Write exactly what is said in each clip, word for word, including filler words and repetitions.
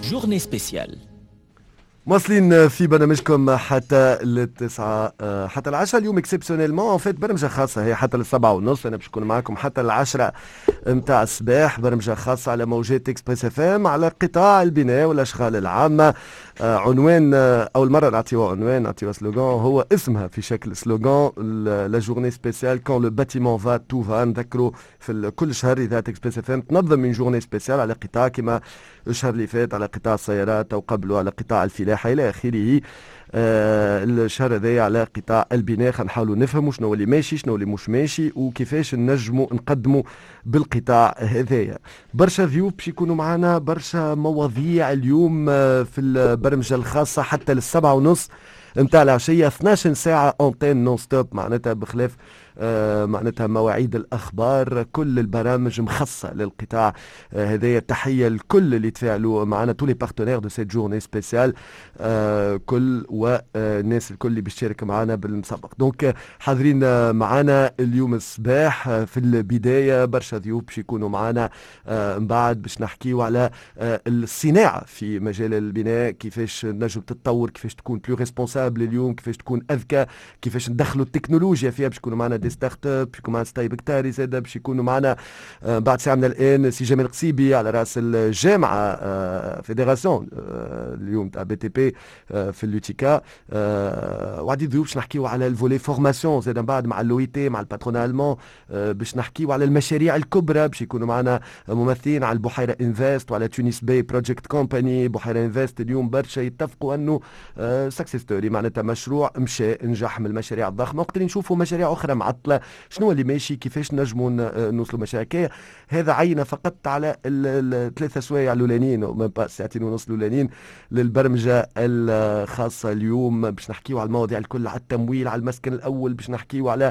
journée spéciale. مواصلين في برنامجكم حتى للتسعة حتى العشرة. اليوم اكسبسيونيلمون ان فيت برنامجة خاصة هي حتى للسبعة ونص. انا باش نكون معاكم حتى العشرة متاع الصباح. برنامجة خاصة على موجات اكسبريس اف ام على قطاع البناء والاشغال العامة. عنوان اول مرة نعطيوه عنوان نعطيوه سلوغان هو اسمها في شكل سلوغان لا جورني سبيسيال كون لو باتيمون فا تو فا. نذكروا في كل شهر اذاعة اكسبريس اف ام تنظم من جورني سبيسيال على قطاع كما الشهر اللي فات على قطاع السيارات او قبله على قطاع الفلاحة الى اخره. آه الشهر هذايا على قطاع البناء. خنحاولوا نفهموا شنو اللي ماشي شنو اللي مش ماشي وكيفاش نجموا نقدموا بالقطاع هذايا. برشا ضيوف باش يكونوا معنا برشا مواضيع اليوم آه في البرمجة الخاصة حتى للسبعة ونص متاع العشية. اثناش ساعة اونتين نون ستوب معناتها بخلاف آه معناتها مواعيد الأخبار. كل البرامج مخصصة للقطاع آه هذايا. تحية لكل اللي تفاعلوا معنا تو لي بارتنير دو سيت جورني سبيسيال آه كل والناس الكل اللي بيشارك معنا بالمسابقة. دونك حاضرين آه معنا اليوم الصباح آه في البداية برشا ضيوف باش يكونوا معنا آه من بعد باش نحكيوا على آه الصناعة في مجال البناء كيفاش نجم تتطور كيفاش تكون بلو ريسبونسابل اليوم كيفاش تكون أذكى كيفاش ندخلوا التكنولوجيا فيها. باش يكونوا معنا دي ستارت اب باش يكون معنا ستايب كتاري زاده باش يكونوا معنا آه بعد ساعه من الان سي جمال قصيبي على راس الجامعه آه فيدراسيون آه اليوم تاع بي تي بي آه في اللوتيكا. آه وعديد ضيوف باش نحكيوا على الفولي فورماسيون زاده بعد مع اللو اي تي مع الباترون الالمان آه باش نحكيوا على المشاريع الكبرى باش يكونوا معنا ممثلين على البحيره انفست وعلى تونس باي بروجكت كومباني. بحيره انفست اليوم برشا يتفقوا انه آه سكسس ستوري معناتها مشروع مشى نجح من المشاريع الضخمه. وقت نشوفوا مشاريع اخرى معطله شنو اللي ماشي كيفاش نجموا نوصلوا مشاريع. هذا عينه فقط على الثلاثه سوايع الاولانيين وما ساعتين ونص الاولانيين للبرمجه الخاصه. اليوم باش نحكيوا على المواضيع الكل على التمويل على المسكن الاول باش نحكيوا على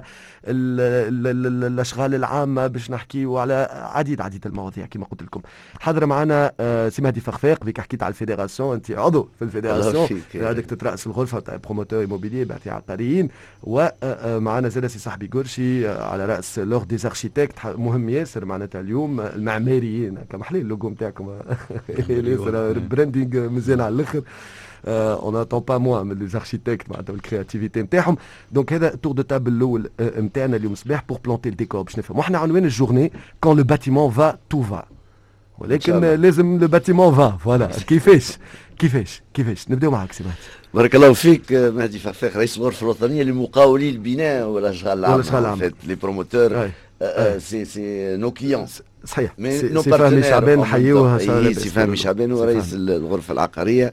الاشغال العامه باش نحكيوا على عديد عديد المواضيع كما قلت لكم. حاضر معنا سي مهدي فخفاق بك حكيت على الفيدراسيون انت عضو في الفيدراسيون هذاك تتراس الغرفه تاع بروموتور ايموبيليي بعتي عقاريين. ومعنا زاد سي صاحبي قرشي على راس لور دي اركيتكت مهم ياسر معناتها اليوم المعماريين كما حليل اللوجو نتاعكم ياسر براندينغ مزيان على الاخر. اون اتون با موان من لي اركيتكت معناتها بالكرياتيفيتي نتاعهم. دونك هذا تور دو تابل الاول نتاعنا اليوم صباح بور بلانتي الديكور باش نفهم. وحنا عنوان الجورني كون لو باتيمون فا تو فا ولكن لازم لو باتيمون فا فوالا. كيفاش كيفاش كيفاش نبداو معك سي مهدي. بارك الله فيك. مهدي فخفاق رئيس الغرفه الوطنيه لمقاولي البناء والاشغال العامه لي بروموتور سي سي نو كليون صحيح. سي فهمي شعبان نحيوه سي فهمي شعبان ورئيس الغرفه العقاريه.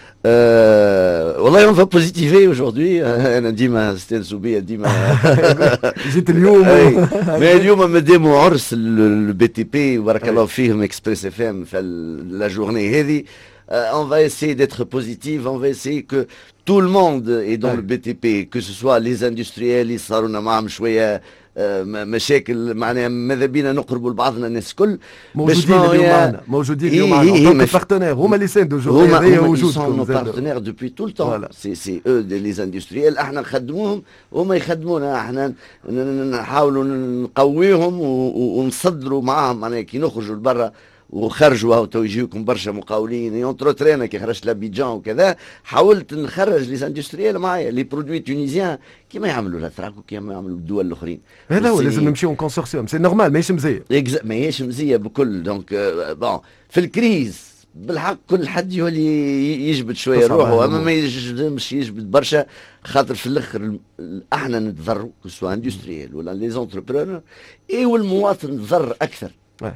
أه والله اون فا بوزيتيفي اجوردي. انا ديما استانسوا بيا ديما جيت اليوم مي اليوم مادام عرس البي تي بي بارك الله فيهم اكسبريس اف ام في لا جورني هذه. Euh, on va essayer d'être positif, on va essayer que tout le monde est dans ouais. le B T P, que ce soit les industriels, ils صاروا معهم شوية مشاكل معناها ماذا بينا نقربوا لبعضنا الناس الكل. موجودين اليوم معنا موجودين اليوم معنا هم بارتنير هما اللي ساندوا هما وجودهم بارتنير دوبوي تو التون سي سي او لي اندستريال. احنا نخدموهم وهم يخدمونا. احنا نحاولوا نقويهم ونصدروا معاهم معناها كي نخرجوا لبرا وخرجوا هاو تو يجيوكم برشا مقاولين اونترو ترينا كي خرجت لابيجان وكذا حاولت نخرج لي اندستريال معايا لي برودوي تونيزيان كيما يعملوا الاتراك وكيما يعملوا الدول الاخرين. هذا هو لازم نمشيو كونسورسيوم سي نورمال ماهيش مزيه ماهيش مزيه بكل. دونك بون في الكريز بالحق كل حد يولي يجبد شويه روحه اما ما يجبدش يجبد برشا خاطر في الاخر احنا نتضروا سواء اندستريال ولا لي زونتربرونور اي والمواطن نتضرر اكثر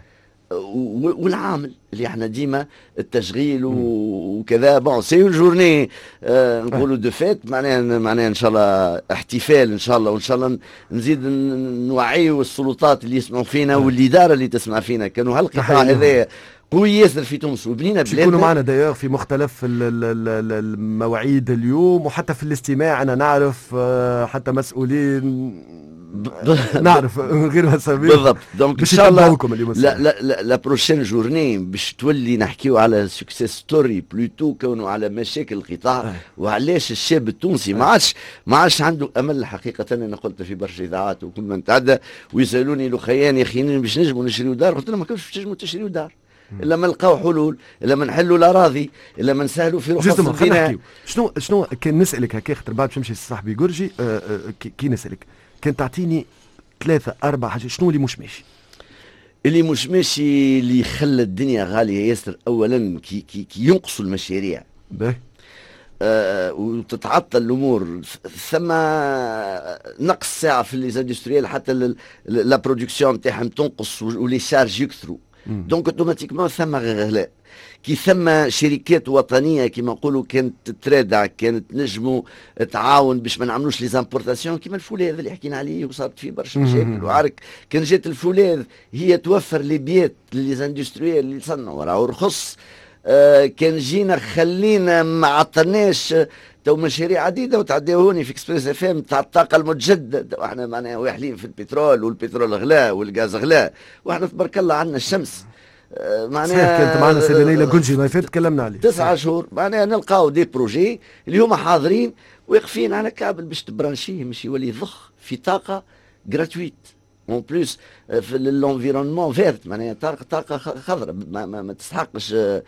والعامل اللي احنا ديما التشغيل وكذا. بون سي جورني آه نقولوا دو فيت معناها معناها ان شاء الله احتفال ان شاء الله وان شاء الله نزيد نوعيوا السلطات اللي يسمعوا فينا والاداره اللي تسمع فينا. كانوا هالقطاع هذا قوي ياسر في تونس وبنينا بلادنا. يكونوا معنا داير في مختلف المواعيد اليوم وحتى في الاستماع. انا نعرف حتى مسؤولين نعرف غير مسامير بالضبط. دونك ان شاء الله لا لا لا بروشين جورني باش تولي نحكيو على سكسيس ستوري بلوتو كونوا على مشاكل القطاع وعلاش الشاب التونسي ما عادش ما عادش عنده امل. حقيقه انا قلت في برشا اذاعات وكل من تعدى ويسالوني لو خيان يا اخي باش نجموا نشريو دار قلت لهم ما كانش باش تنجموا تشريو دار الا ما نلقاو حلول، الا ما نحلوا الاراضي، الا ما نسهلوا في رخص البناء. شنو شنو كان نسالك هكا خاطر بعد باش نمشي لصاحبي جورجي، آه آه كي نسالك كان تعطيني ثلاثه اربع حاجات شنو اللي مش ماشي؟ اللي مش ماشي اللي خلى الدنيا غاليه ياسر. اولا كي كي, كي ينقصوا المشاريع باهي آه وتتعطل الامور، ثم نقص ساعه في ليزاندستريال، حتى لا برودكسيون تاعهم تنقص ولي شارج يكثروا، دونك اوتوماتيكمون ثم غلاء. كي ثم شركات وطنيه كما نقولوا كانت ترادع، كانت نجموا تعاون باش ما نعملوش لي زامبورتاسيون كيما الفولاذ اللي حكينا عليه وصارت فيه برشا مشاكل. وعارك كان جات الفولاذ هي توفر لي بيات لليزاندستريال اللي يصنعوا راهو رخص. آه كان جينا خلينا ما عطلناش تو مشاريع عديده وتعداوني في اكسبريس اف ام تاع الطاقه المتجدده، واحنا معناها واحلين في البترول والبترول غلا والغاز غلا، واحنا تبارك الله عندنا الشمس. آه معناها كانت معنا سيدة ليلى جنجي ما فات تكلمنا عليه تسعة شهور، معناها نلقاو دي بروجي اللي هما حاضرين واقفين على كابل باش تبرانشيه باش يولي يضخ في طاقه جراتويت اون بلوس في لونفيرونمون فيرت، معناها طاقه خضراء ما, ما, ما تستحقش. آه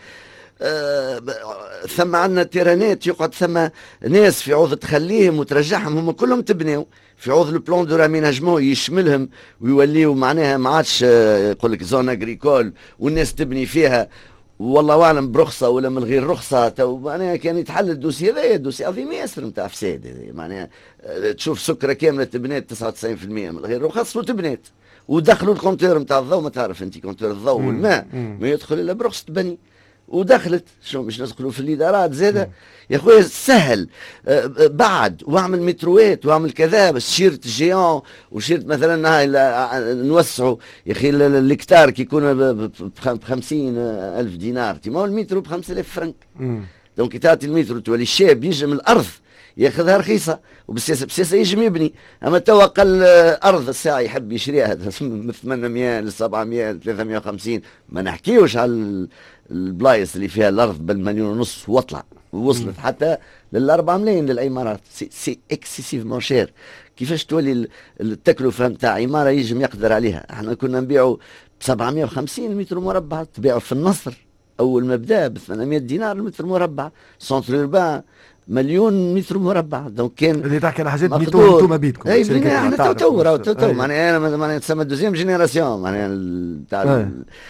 آه ثم عندنا تيرانات يقعد ثم ناس في عوض تخليهم وترجعهم هم كلهم تبنيو في عوض لو بلان دو راميناجمون يشملهم ويوليو معناها ما عادش يقول لك زون اغريكول والناس تبني فيها والله اعلم برخصه ولا من غير رخصه. تو معناها كان يتحل الدوسي هذا دوسي عظيم ياسر نتاع فساد. معناها تشوف سكره كامله تبنات تسعة وتسعين بالمئة من غير رخص وتبنات ودخلوا الكونتور نتاع الضوء. ما تعرف انت كونتور الضوء والماء ما يدخل الا برخصه تبني ودخلت شنو باش ندخلوا في الادارات زاده يا خويا سهل. أه بعد واعمل متروات واعمل كذا بس شيرت جيون وشيرت مثلا هاي نوسعوا يا اخي الهكتار كي يكون ب خمسين الف دينار تيما المترو ب خمسة آلاف فرنك. دونك تعطي المترو تولي الشاب يجي من الارض ياخذها رخيصه وبالسياسه بالسياسه يجم يبني. اما توا قل ارض الساعه يحب يشريها من ثمانمئة ل سبعمئة ل ثلاثمئة وخمسين، ما نحكيوش على البلايص اللي فيها الارض بالمليون ونص واطلع ووصلت حتى للأربعة ملايين للعمارات. سي, سي اكسيسيفمون شير. كيفاش تولي التكلفه نتاع عماره يجم يقدر عليها؟ احنا كنا نبيعوا ب سبعمئة وخمسين متر مربع، تبيعوا في النصر اول ما بدا ب ثمانمئة دينار المتر مربع، سونتر اوربان مليون متر مربع. دونك كان اللي تحكي على حاجات ميتو انتم بيدكم. اي احنا تو تو راهو تو معناها معناها تسمى دوزيام جينيراسيون معناها تاع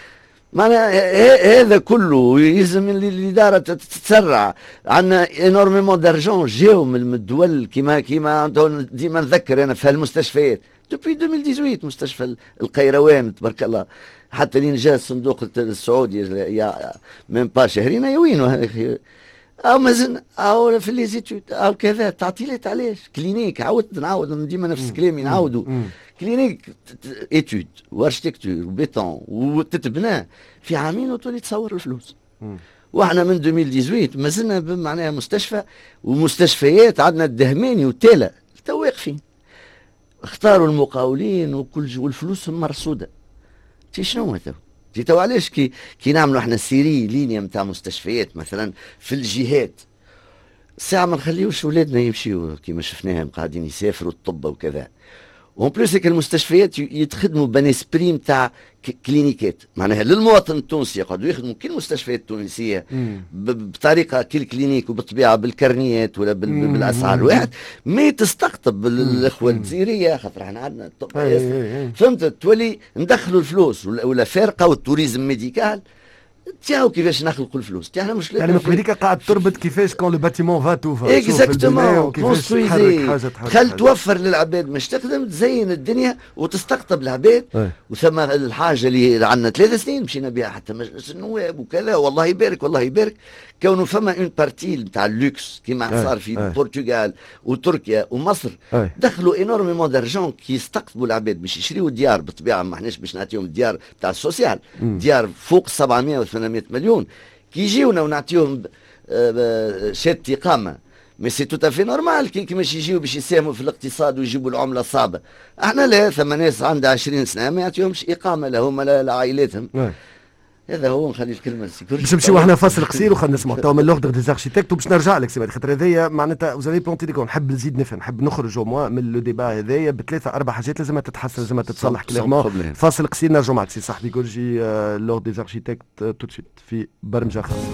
معناها هذا كله يلزم الاداره تتسرع. عندنا انورميمون دارجون جاو من الدول كيما كيما ديما نذكر انا في هالمستشفيات دوبي ألفين وثمانية عشر مستشفى القيروان تبارك الله حتى لين جاء الصندوق السعودي يا من با شهرين يا وينو او مازن او في لي زيتود او كذا تعطيلات. علاش كلينيك عاودت نعاود ديما نفس كلامي نعاودوا كلينيك ايتود واركتيكتور وبيتون وتتبنى في عامين وتولي تصور الفلوس. واحنا من ألفين وثمانية عشر مازلنا معناها مستشفى ومستشفيات عندنا الدهماني وتالا تو واقفين. اختاروا المقاولين وكل والفلوس مرصوده. تي شنو تو تي تو علاش كي كي نعملوا احنا سيري لينيا نتاع مستشفيات مثلا في الجهات ساعه ما نخليوش ولادنا يمشيوا كيما شفناهم قاعدين يسافروا الطب وكذا. وان بلوس هيك المستشفيات يتخدموا بانسبري نتاع كلينيكات معناها للمواطن التونسي يقعدوا يخدموا كل المستشفيات التونسيه بطريقه كل كلينيك وبالطبيعه بالكرنيات ولا بالاسعار الواحد ما تستقطب الاخوه الجزائريه خاطر احنا عندنا الطب فهمت. تولي ندخلوا الفلوس ولا فارقه والتوريزم ميديكال تياو كيفاش نخلقوا الفلوس تاعنا مش يعني ميكانيك قاعد تربط كيفاش كون لو باتيمون فا تو فا اكزاكتومون كونسترويزي خل توفر للعباد مش تخدم تزين الدنيا وتستقطب العباد. وثم الحاجه اللي عندنا ثلاث سنين مشينا بها حتى مجلس النواب وكذا والله يبارك والله يبارك كونه فما اون بارتي نتاع اللوكس كيما صار في البرتغال وتركيا ومصر دخلوا انورميمون دارجون كي يستقطبوا العباد باش يشريوا ديار بالطبيعه ما احناش باش نعطيهم ديار تاع السوسيال ديار فوق سبعمئة و ثمانمئة مليون كي يجيونا ونعطيهم شهاده اقامه مي سي تو افي نورمال كي كيفاش يجيو باش يساهموا في الاقتصاد ويجيبوا العمله الصعبه. احنا لا ثم ناس عندها عشرين سنه ما يعطيهمش اقامه لهم ولا لعائلاتهم. هذا هو. نخلي الكلمه السيكوريتي باش نمشيو احنا فاصل قصير وخلينا نسمعوا تو من لوردر دي اركيتكت وباش نرجع لك سي خاطر هذايا معناتها وزافي بلونتي ديكور نحب نزيد نفهم نحب نخرج موا من لو ديبا هذايا بثلاثه اربع حاجات لازم تتحسن لازم تتصلح كليرمون. فاصل قصير نرجعوا معك سي صاحبي جورجي لوردر دي اركيتكت تو سويت في برمجه خاصه.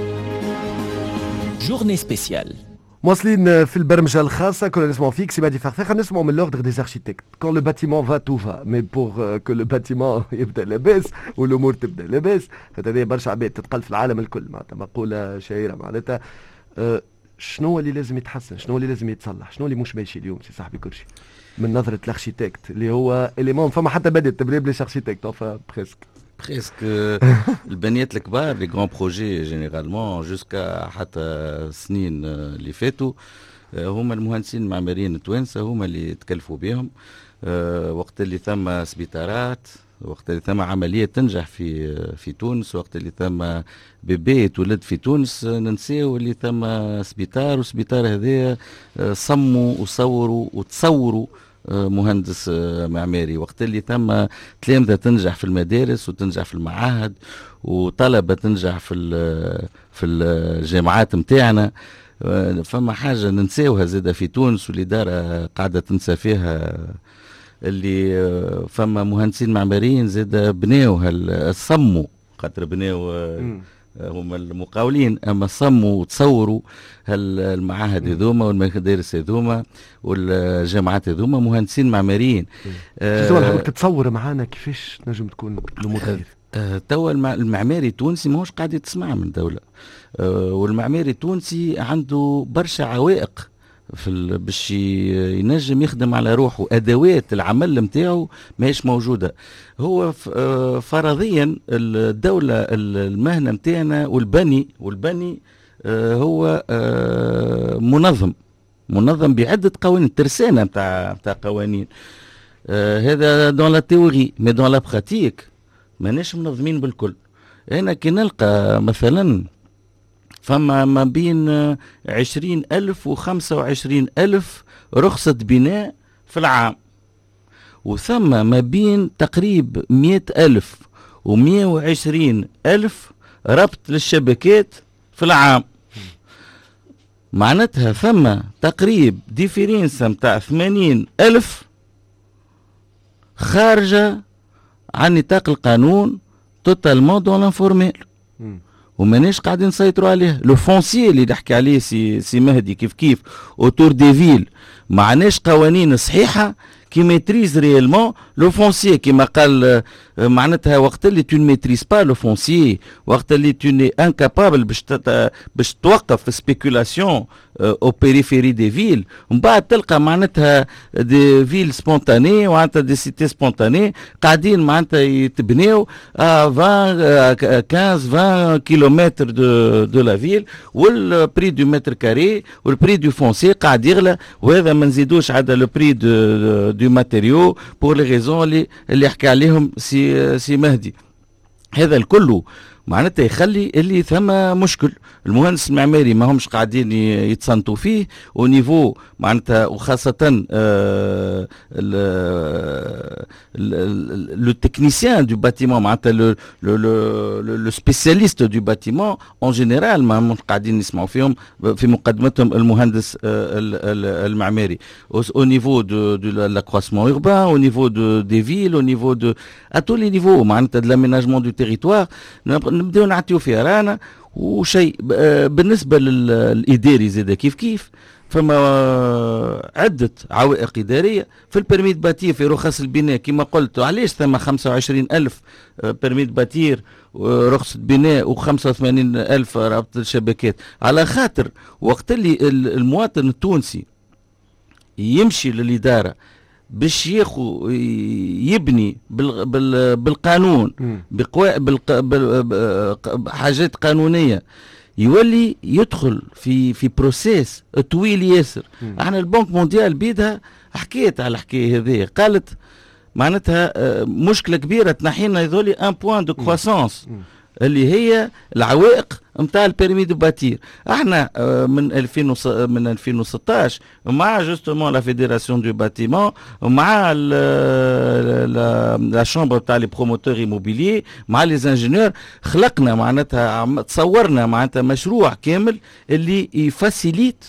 جورني سبيسيال مواصلين في البرمجه الخاصه كنا نسمعوا فيك سي مادي فرفيخ نسمعوا من لوردر دي اركيتكت كون لو باتيمون فا تو فا مي بور كو لو باتيمون يبدا لاباس والامور تبدا لاباس. هذا برشا عباد تتقل في العالم الكل معناتها مقوله شهيره معناتها أه شنو اللي لازم يتحسن شنو اللي لازم يتصلح شنو اللي مش ماشي اليوم سي صاحبي كل شيء من نظره الاركيتكت اللي هو اليمون فما حتى بدات تبرير بليش اركيتكت enfin بريسك بريسك البنيات الكبار لي غران بروجي جينيرالمون جوسكا حتى السنين اللي فاتوا هما المهندسين المعماريين التوانسه هما اللي تكلفوا بهم. وقت اللي ثم سبيطارات وقت اللي ثم عمليه تنجح في في تونس وقت اللي ثم بيبي تولد في تونس ننساو اللي ثم سبيطار وسبيطار هذايا صموا وصوروا وتصوروا مهندس معماري. وقت اللي ثم تلامذة تنجح في المدارس وتنجح في المعاهد وطلبة تنجح في في الجامعات متاعنا. فما حاجة ننساوها زادة في تونس واللي دار قاعدة تنسى فيها اللي فما مهندسين معماريين زادة بناو الصموا خاطر بناو هم المقاولين اما صموا وتصوروا المعاهد هذوما والمدارس هذوما والجامعات هذوما مهندسين معماريين. أه تتصور معانا كيفاش تنجم تكون الامور غير أه توا المعماري التونسي ماهوش قاعد يتسمع من دولة. أه والمعماري التونسي عنده برشا عوائق في باش ينجم يخدم على روحه. ادوات العمل نتاعو ماهيش موجوده. هو فرضيا الدوله المهنه نتاعنا والبني والبني هو منظم منظم بعده قوانين ترسانه نتاع نتاع قوانين. هذا دون لا تيوري مي دون لا براتيك ماناش منظمين بالكل. هنا كي نلقى مثلا فما ما بين عشرين ألف وخمسة وعشرين ألف رخصة بناء في العام وثم ما بين تقريب مئة ألف ومئة وعشرين ألف ربط للشبكات في العام. معناتها ثم تقريب ديفيرينسا متاع ثمانين ألف خارجة عن نطاق القانون توتالمون دون لانفورميل وماناش قاعدين نسيطروا عليه. لو فونسي اللي نحكي عليه سي سي مهدي كيف كيف اوتور دي فيل معناش قوانين صحيحه كي ميتريز ريالمون لو فونسي كيما قال معناتها وقت اللي تو ميتريز با لو فونسي وقت اللي تو ني انكابابل باش باش توقف في سبيكولاسيون او بيريفيري دي فيل ومن بعد تلقى معناتها دي فيل سبونتاني وعناتها دي سيتي سبونتاني قاعدين معناتها يتبنيو عشرة خمسة عشرين كيلومتر دو دو لا فيل والبري دو متر كاري والبري دو فونسي قاعد يغلى وهذا ما نزيدوش على لو بري دو دو ماتيريو بور لي ريزون اللي اللي يحكي عليهم سي سي مهدي. هذا الكل معناتها يخلي اللي ثم مشكل. المهندس المعماري ما همش قاعدين يتصنتوا فيه ونيفو معناتها وخاصة آه لو تكنيسيان دو باتيمون معناتها لو لو سبيسياليست دو باتيمون اون جينيرال ما همش قاعدين نسمعوا فيهم في مقدمتهم المهندس آه المعماري او نيفو دو دو لاكروسمون اوربان او نيفو دو دي فيل او نيفو دو ا تو لي نيفو معناتها دو لاميناجمون دو تيريتوار نبداو نعطيو فيها رانا وشيء. بالنسبة للإداري زاد كيف كيف فما عدة عوائق إدارية في البرميت باتير في رخص البناء كما قلت. علاش ثم خمسة وعشرين ألف برميت باتير رخصة بناء وخمسة وثمانين ألف رابط الشبكات على خاطر وقت اللي المواطن التونسي يمشي للإدارة باش ياخو يبني بال بال بالقانون بحاجات قانونيه يولي يدخل في في بروسيس طويل ياسر. احنا البنك مونديال بيدها حكيت على الحكايه هذه قالت معناتها مشكله كبيره تنحينا يذولي ان بوان دو كرواسونس اللي هي العوائق نتاع البيرمي دو باتير. احنا من ألفين من ألفين وستطاش مع جوستومون لا فيديراسيون دو باتيمون مع لا شامبر تاع لي بروموتور ايموبيليي مع لي انجينيور خلقنا معناتها تصورنا معناتها مشروع كامل اللي يفاسيليت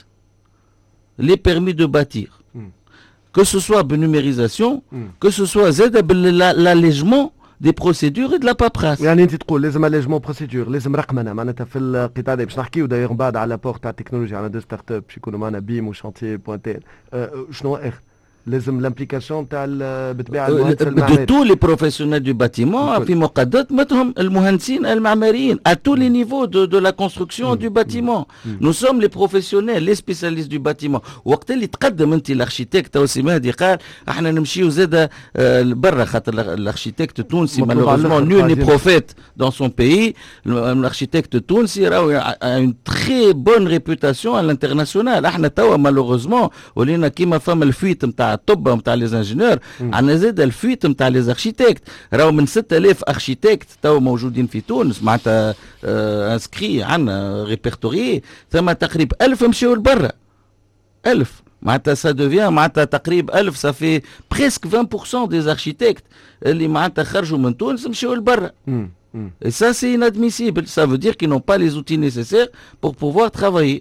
لي بيرمي دو باتير que ce soit بالنوميريزاسيون que ce soit زاد بالاليجمون دي بروسيدور اي دو لا بابراس. يعني انت تقول لازم اليجمون بروسيدور، لازم رقمنه معناتها في القطاع هذا. باش نحكيو دايوغ بعد على بورت تاع التكنولوجيا على دو ستارت اب باش يكونوا معنا بيم وشانتيي بوانتين. أه شنو اخر؟ لازم لامبليكاسيون تاع بالطبيعه المهندس المعماري دو تو لي بروفيسيونيل دو باتيمون في مقدمتهم المهندسين المعماريين à tous les niveaux de de la construction du bâtiment. Nous sommes les professionnels les spécialistes du bâtiment. وقت اللي تقدم انت الاركيتكت توسي مهدي قال احنا نمشيو زاده برا خاطر الاركيتكت التونسي malheureusement nul n'est prophète dans son pays. الاركيتكت التونسي راهو une très bonne réputation à l'international. احنا توا malheureusement ولينا كيما فما الفيت نتاع الطب نتاع لي انجينيور عندنا زاد الفيت نتاع لي اركيتكت. راهو من ستة آلاف اركيتكت تو موجودين في تونس معناتها انسكري عندنا ريبرتوري ثم تقريبا ألف مشاو لبرا. ألف معناتها سا دوفيان معناتها تقريبا ألف صافي بريسك عشرين بالمئة دي اركيتكت اللي معناتها خرجوا من تونس مشاو لبرا. Et ça c'est inadmissible. Ça veut dire qu'ils n'ont pas les outils nécessaires pour pouvoir travailler.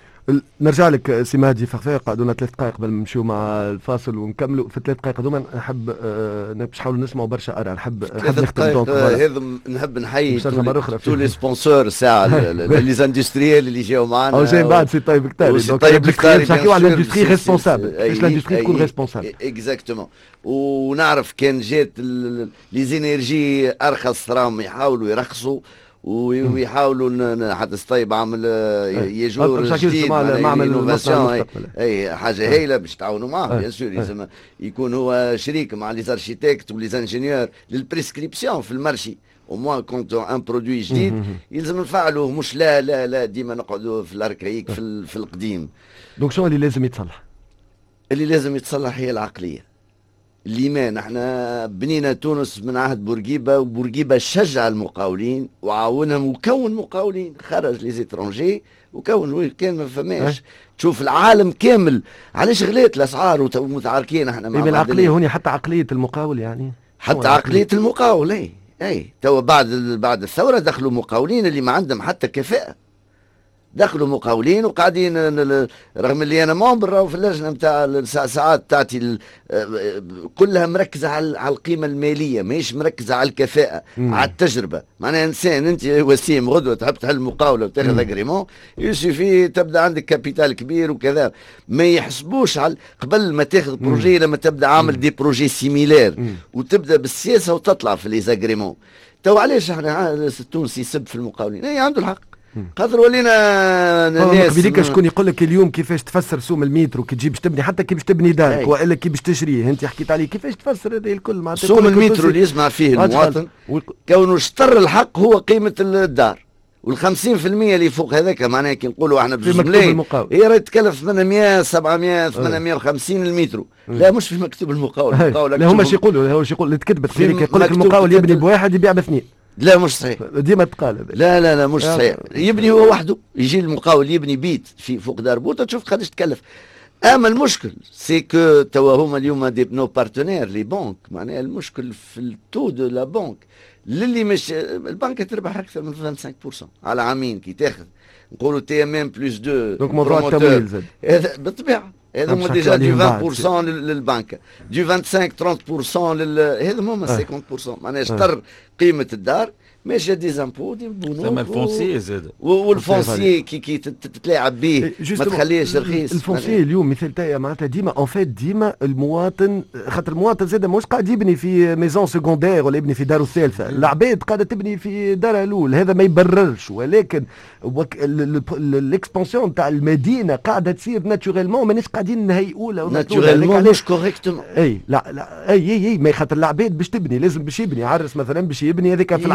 نرجع لك سي مهدي فخفاق. قعدونا ثلاث دقائق قبل نمشيو مع الفاصل ونكملوا في الثلاث دقائق هذوما. نحب أه باش نحاولوا نسمعوا برشا ارى. نحب نحب نختم دونك هذا نحب نحيي تو لي سبونسور الساعه لي زاندستريال اللي جاوا معنا او جايين بعد سي طيب كتاري. دونك طيب كتاري باش نحكيو على الاندستري ريسبونسابل باش الاندستري تكون ريسبونسابل اكزاكتومون. ونعرف كان جات لي زينيرجي ارخص راهم يحاولوا يرخصوا ويحاولوا حتى ستايب عمل يجور جديد معمل انوفاسيون. اي حاجه هايله باش تعاونوا معاه بيان سور. لازم يكون هو شريك مع لي اركيتكت ولي انجينيور للبريسكريبسيون في المارشي. او موان كونت ان برودوي جديد يلزم نفعلوه، مش لا لا لا ديما نقعدوا في الاركايك في, في القديم. دونك شنو اللي لازم يتصلح؟ اللي لازم يتصلح هي العقليه. الإيمان. احنا بنينا تونس من عهد بورقيبة، وبورقيبة شجع المقاولين وعاونهم وكون مقاولين. خرج لي زيترونجي وكون كان ما فماش. تشوف العالم كامل علاش غليت الاسعار ومتعاركين احنا مع بعض. العقليه هوني حتى عقليه المقاول يعني حتى عقليه المقاول. اي اي تو بعد بعد الثوره دخلوا مقاولين اللي ما عندهم حتى كفاءه. دخلوا مقاولين وقاعدين رغم اللي انا ممبر في اللجنه نتاع الساعات تاعتي كلها مركزه على القيمه الماليه، ماهيش مركزه على الكفاءه. مم. على التجربه. معناها انسان انت وسيم غدوه تحب تحل مقاوله وتاخذ اجريمون يسوفي تبدا عندك كابيتال كبير وكذا. ما يحسبوش على قبل ما تاخذ بروجي لما تبدا عامل دي بروجي سيميلير وتبدا بالسياسه وتطلع في لي زاجريمون. تو علاش احنا التونسي يسب في المقاولين؟ اي عنده الحق. خاطر ولينا ناس قبيليك شكون يقول لك اليوم كيفاش تفسر سوم المترو كي تجي باش تبني حتى كي باش تبني دارك والا كي باش تشريه. انت حكيت عليه كيفاش تفسر هذا الكل معناتها سوم المترو اللي يسمع فيه المواطن كونه اشتر الحق هو قيمه الدار، والخمسين في المية اللي فوق هذاك معناها كي نقولوا احنا بجوج ملايين هي راهي تكلف ثمانمائة سبعمائة ثمانمائة وخمسين المترو. لا مش في مكتوب المقاول. المقاول لا هما اش يقولوا هو اش يقول اللي تكتبت فيه يقول لك المقاول يبني بواحد يبيع باثنين. لا مش صحيح. ديما تقال. لا لا لا مش صحيح. يبني هو وحده. يجي المقاول يبني بيت في فوق دار بوطه تشوف قداش تكلف. اما المشكل سي كو توا هما اليوم دي نو بارتنير لي بنك. معناها المشكل في التو دو لا بنك للي مش البنك تربح اكثر من خمسة وعشرين بالمئة على عامين كي تاخذ نقولوا تي ام ام بلس دو. دونك موضوع التمويل زاد هذا بالطبيعه. هذا هما ديجا دو عشرين بالمئة للبنك، دو خمسة وعشرين ثلاثين بالمئة لل هذا هما خمسين بالمئة. معناها اشتر قيمه الدار ماشي دي زامبو دي بونوك. ثم الفونسي زاد والفونسي كي كي تتلاعب به ما تخليهش رخيص. الفونسي اليوم مثال تاعي معناتها ديما اون فيت ديما المواطن خاطر المواطن زاد مش قاعد يبني في ميزون سكوندير ولا يبني في داره الثالثه. العباد قاعده تبني في دارها الاول. هذا ما يبررش ولكن الاكسبانسيون تاع المدينه قاعده تصير ناتوريلمون مانيش قاعدين نهيئوا ناتوريلمون مش كوريكتومون. اي لا لا اي اي اي ما خاطر العباد باش تبني لازم باش يبني عرس مثلا باش يبني هذيك في العقليه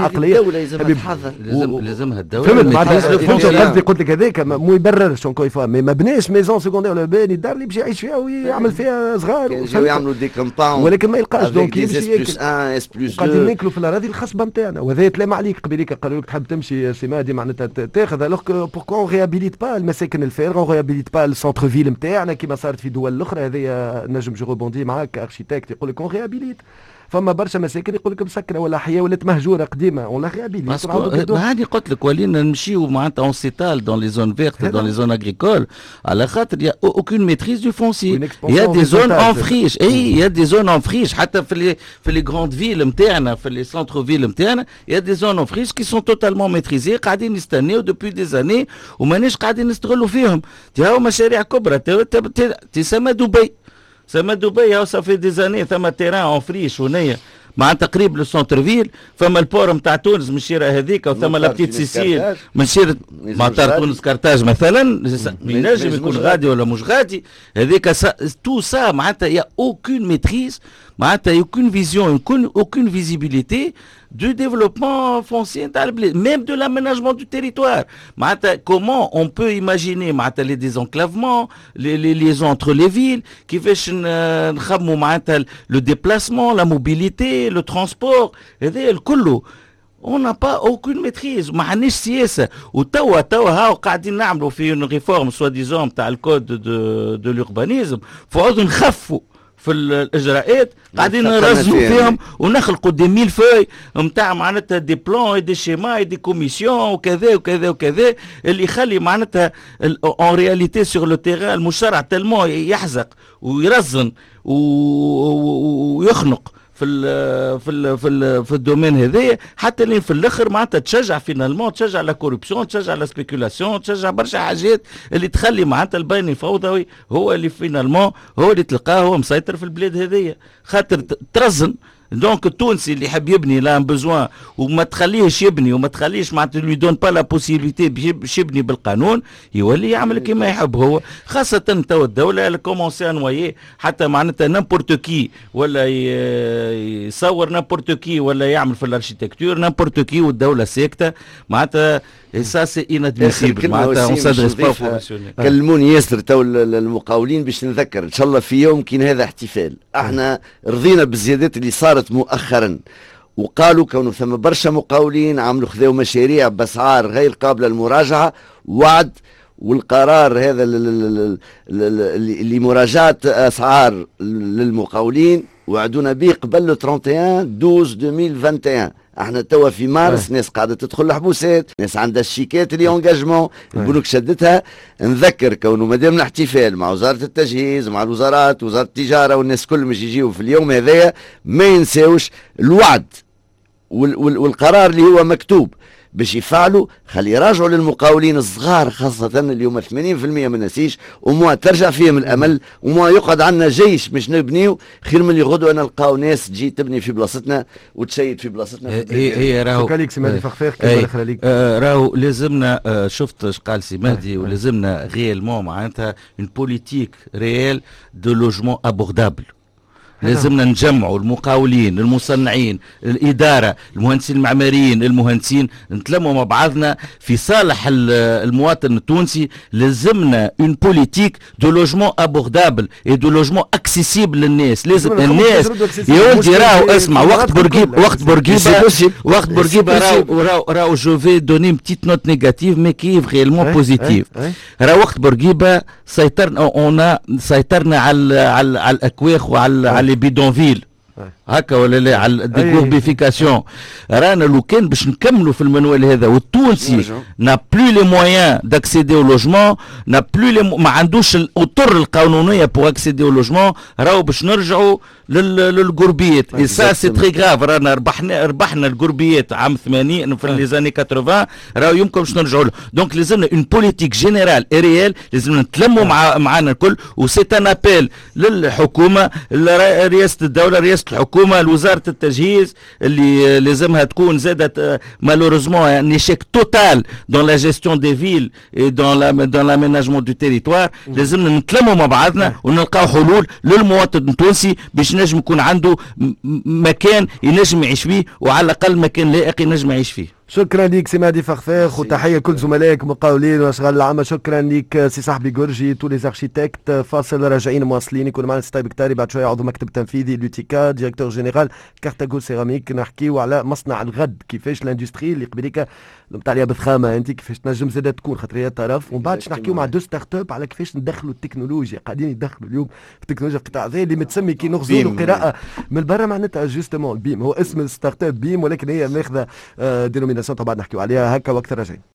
الدوله لازم تحضر، لازم لازمها الدوله. فهمت قصدي، قلت لك هذاك مو يبررش اونكو يفا، مي ما بناش ميزون سكوندير ولا باني الدار اللي باش يعيش فيها ويعمل فيها صغار ويعملوا دي كومباوند، ولكن ما يلقاش دونك يمشي ياكل اس بلس قاعدين ناكلوا في الاراضي الخصبه نتاعنا، وهذا تلام عليك قبيليك قالوا لك تحب تمشي سي مهدي معناتها تاخذ، الوغ بوركوا اون ريابيليت با المساكن الفارغه، اون ريابيليت با السونتر فيل نتاعنا كيما صارت في دول الاخرى. هذايا نجم جو روبوندي معاك كاركتيكت يقول لك اون ريابيليت، فما برشا مساكن يقول لك مسكره ولا احياء ولات مهجوره قديمه ولا ريابيليت. هاني قلت لك ولينا نمشيو معناتها اون سيتال دون لي زون فيرت دون لي زون اغريكول على خاطر يا اوكون ميتريز دو فونسي، يا دي زون اون فريش، اي يا دي زون اون فريش حتى في لي في لي غروند فيل نتاعنا في لي سونتر فيل نتاعنا يا دي زون اون فريش كي سون توتالمون ميتريزي، قاعدين يستناو دوبوي دي زاني وماناش قاعدين نستغلوا فيهم. تي مشاريع كبرى تسمى دبي، سما دبي هاو صافي دي زاني ثم تيران اون فريش هنايا مع تقريب لو سونتر فيل، فما البور نتاع تونس من الشيره هذيك وثم لابتيت سيسيل من شيره مطار تونس كارتاج مثلا، ينجم يكون غادي ولا مش غادي هذيك تو سا معناتها يا اوكون ميتريز، معناتها اوكون فيزيون اوكون فيزيبيليتي du développement foncier نتاع البلاد، même de l'aménagement du territoire. معناتها comment on peut imaginer معناتها les désenclavements, les, les liaisons entre les villes، كيفاش نخمموا معناتها le déplacement, la mobilité, le transport، هذا الكل on n'a pas aucune maîtrise، ما عندناش سياسه. وتوا توا هاو قاعدين نعملوا في une réforme soi-disant نتاع الكود de de l'urbanisme، فقعدوا نخفوا في الاجراءات، قاعدين نرزقوا فيهم ونخلقوا دي ميل فوي نتاع معناتها دي بلان دي شيما دي كوميسيون وكذا وكذا وكذا، اللي يخلي معناتها اون رياليتي سور لو تيران المشرع تلمو يحزق ويرزن ويخنق في ال في ال في ال في الدومين هذايا، حتى اللي في الاخر معناتها تشجع فينالمون، تشجع لا كوربسيون، تشجع لا سبيكولاسيون، تشجع برشا حاجات اللي تخلي معناتها البين الفوضوي هو اللي فينالمون هو اللي تلقاه هو مسيطر في البلاد هذيا، خاطر ترزن. دونك التونسي اللي يحب يبني لا بوزوان وما تخليهش يبني وما تخليش معناتها لو دون با لا بوسيبيليتي باش يبني بالقانون، يولي يعمل كيما يحب هو، خاصة تو الدولة اللي كومونسي انويي حتى معناتها نامبورت كي ولا يصور نامبورت كي ولا يعمل في الاركيتكتور نامبورت كي والدولة ساكتة معناتها سا سي انادميسيبل. معناتها اون سادريس با بروفيسيونيل. كلموني ياسر تو المقاولين باش نذكر ان شاء الله في يوم كاين هذا احتفال، احنا رضينا بالزيادات اللي صارت مؤخرا، وقالوا كونوا ثم برشا مقاولين عملوا خذوا مشاريع باسعار غير قابله للمراجعه، وعد والقرار هذا لمراجعه اسعار للمقاولين وعدونا به قبل لو واحد وثلاثين اثناش ألفين وواحد وعشرين. احنا توا في مارس ناس قاعده تدخل الحبوسات، ناس عندها الشيكات اللي انجاجمون البنوك شدتها. نذكر كونه مادام الاحتفال مع وزاره التجهيز مع الوزارات وزاره التجاره والناس كل مش يجيوا في اليوم هذايا ما ينساوش الوعد والقرار اللي هو مكتوب باش يفعلوا، خلي يراجعوا للمقاولين الصغار خاصة اليوم ثمانين بالمئة ما نسيش، وما ترجع فيهم الأمل، وما يقعد عنا جيش مش نبنيو خير من اللي غدوة نلقاو ناس تجي تبني في بلاصتنا وتشيد في بلاصتنا. هي هي راهو راهو لازمنا آه شفت اش قال سي مهدي، ولازمنا ريالمون معناتها اون بوليتيك ريال دو لوجمون ابوردابل. لازمنا نجمعوا المقاولين، المصنعين، الإدارة، المهندسين المعماريين، المهندسين، نتلموا مع بعضنا في صالح المواطن التونسي. لازمنا اون بوليتيك دو لوجمون ابوردابل اي دو لوجمون اكسيسيبل للناس. لازم الناس يا ولدي راهو اسمع، وقت بورقيبه وقت بورقيبه وقت بورقيبه راهو راهو راهو جو في دوني بتيت نوت نيجاتيف مي كي ريالمون بوزيتيف. راهو وقت بورقيبه سيطرنا اون سيطرنا على على على الاكواخ وعلى على بيدونفيل هكا ولا لا، على الديكوربيفيكاسيون. رانا لو كان باش نكملوا في المنوال هذا والتونسي نا بلو لي مويان داكسيدي او لوجمون، نا بلو ما عندوش الاطر القانونيه بو اكسيدي او لوجمون، راهو باش نرجعوا للقربيات. اي سا سي تري غراف. رانا ربحنا ربحنا القربيات عام ثمانين في لي زاني ثمانين، راهو يمكن باش نرجعوا له. دونك لازمنا اون بوليتيك جينيرال اي ريال، لازمنا نتلموا مع معنا الكل. وسي ان ابيل للحكومه، رئاسه الدوله، رئاسه الحكومه، كوما وزاره التجهيز اللي لازمها تكون زادت مالوريزمون ان ايشيك توتال دون لا جيستيون دي فيل اي دون لا دون لاميناجمون دو تيريتوار. لازمنا نتلموا مع بعضنا ونلقاو حلول للمواطن التونسي باش نجم يكون عنده مكان ينجم يعيش فيه، وعلى الاقل مكان لائق ينجم يعيش فيه. شكرا ليك سي مهدي فخفاخ، وتحيه لكل زملائك مقاولين واشغال العامه. شكرا ليك سي صاحبي جورجي، تو لي اركيتكت. فاصل راجعين مواصلين. يكون معنا سي طيب كتاري بعد شويه عضو مكتب تنفيذي لوتيكا، ديريكتور جينيرال كارتاغو سيراميك. نحكيو على مصنع الغد، كيفاش الاندستري اللي قبليك لمت عليها بفخامه انت كيفاش تنجم زاد تكون خاطر هي طرف. ومن بعد نحكيو مع دو ستارت اب على كيفاش ندخلوا التكنولوجيا. قاعدين يدخلوا اليوم في التكنولوجيا في القطاع هذا اللي متسمي كي نغزوا له قراءه من برا معناتها جوستومون البيم. هو اسم الستارت اب بيم ولكن هي ماخذه دينوميناسيون طبعا نحكيو عليها هكا وقت راجعين.